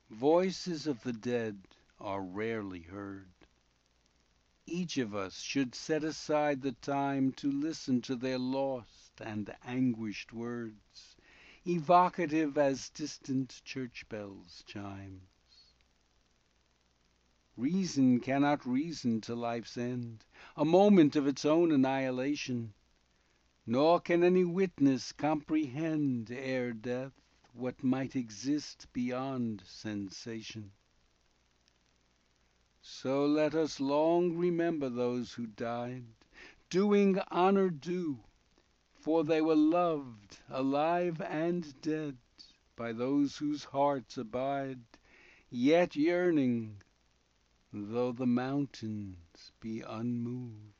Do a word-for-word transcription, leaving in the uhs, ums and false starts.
Voices of the dead are rarely heard. Each of us should set aside the time To listen to their lost and anguished words, Evocative as distant church bells' chimes. Reason cannot reason to life's end, A moment of its own annihilation; Nor can any witness comprehend Ere death what might exist beyond sensation. So let us long remember those who died, Doing honor due, for they were loved, Alive and dead, by those whose hearts abide, Yet yearning, though the mountains be unmoved.